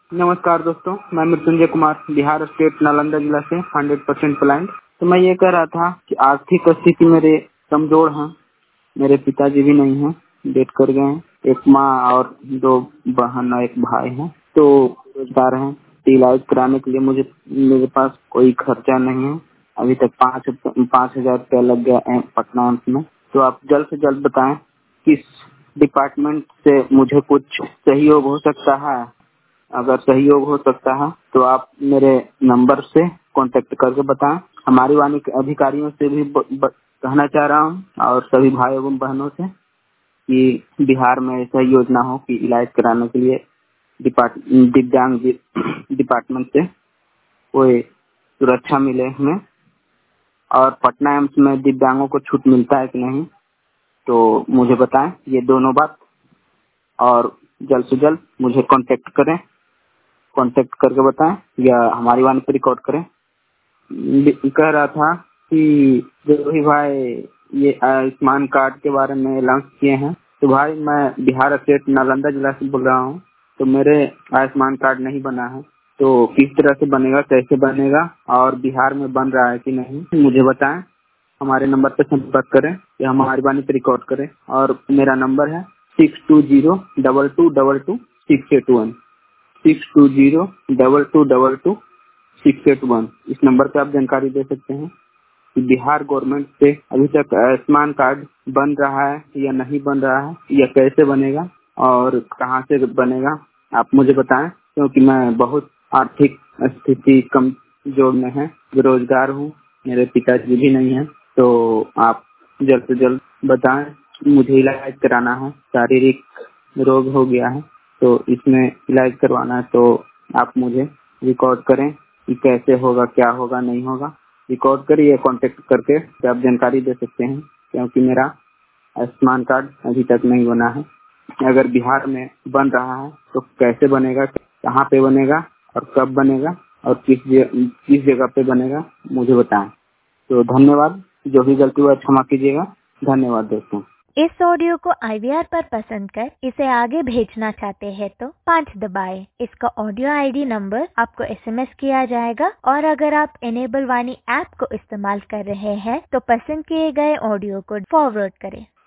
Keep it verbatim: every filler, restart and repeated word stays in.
नमस्कार दोस्तों, मैं मृत्युंजय कुमार बिहार स्टेट नालंदा जिला से हंड्रेड परसेंट प्लांट। तो मैं ये कह रहा था कि आर्थिक स्थिति मेरे कमजोर है। मेरे पिताजी भी नहीं हैं, डेथ कर गए हैं। एक माँ और दो बहन और एक भाई हैं। तो बेरोजगार हैं। इलाज कराने के लिए मुझे मेरे पास कोई खर्चा नहीं है। अभी तक पाँच पाँच हजार रुपया लग गया है पटना एम्स में। तो आप जल्द से जल्द बताएं किस डिपार्टमेंट से मुझे कुछ सहयोग हो सकता है। अगर सहयोग हो सकता है तो आप मेरे नंबर से कांटेक्ट करके बताएं। हमारी वाणी के अधिकारियों से भी ब, ब, कहना चाह रहा हूं और सभी भाई एवं बहनों से कि बिहार में ऐसा योजना हो कि इलाज कराने के लिए डिपार्ट दिव्यांग डिपार्टमेंट से कोई सुरक्षा मिले हमें। और पटना एम्स में दिव्यांगों को छूट मिलता है कि नहीं तो मुझे बताएं ये दोनों बात। और जल्द से जल्द मुझे कांटेक्ट करें, कांटेक्ट करके बताएं या हमारी वाणी पर रिकॉर्ड करें। कह रहा था कि जो भी भाई ये आयुष्मान कार्ड के बारे में लॉन्च किए हैं, तो भाई मैं बिहार स्टेट नालंदा जिला से बोल रहा हूँ। तो मेरे आयुष्मान कार्ड नहीं बना है, तो किस तरह से बनेगा, कैसे बनेगा और बिहार में बन रहा है कि नहीं मुझे बताएं। हमारे नंबर पर संपर्क करें या हमारी वाणी पर रिकॉर्ड करें। और मेरा नंबर है six two zero double two double two six eight one six two zero double two double two six eight one. इस नंबर पे आप जानकारी दे सकते हैं कि बिहार गवर्नमेंट से अभी तक आयुष्मान कार्ड बन रहा है या नहीं बन रहा है या कैसे बनेगा और कहाँ से बनेगा। आप मुझे बताएं, क्योंकि मैं बहुत आर्थिक स्थिति कमजोर में है, बेरोजगार हूँ, मेरे पिताजी भी नहीं है। तो आप जल्द से जल्द बताएं। मुझे इलाज कराना है, शारीरिक रोग हो गया है तो इसमें इलाज करवाना है। तो आप मुझे रिकॉर्ड करें कि कैसे होगा, क्या होगा, नहीं होगा। रिकॉर्ड करिए, कांटेक्ट करके आप जानकारी दे सकते हैं, क्योंकि मेरा आयुष्मान कार्ड अभी तक नहीं बना है। अगर बिहार में बन रहा है तो कैसे बनेगा, कहाँ पे बनेगा और कब बनेगा और किस किस जगह पे बनेगा मुझे बताएं। तो धन्यवाद। जो भी गलती हुआ क्षमा कीजिएगा। धन्यवाद दोस्तों। इस ऑडियो को आई वी आर पर पसंद कर इसे आगे भेजना चाहते हैं तो पाँच दबाएं। इसका ऑडियो आई डी नंबर आपको एस एम एस किया जाएगा। और अगर आप इनेबल वाणी ऐप को इस्तेमाल कर रहे हैं तो पसंद किए गए ऑडियो को फॉरवर्ड करें।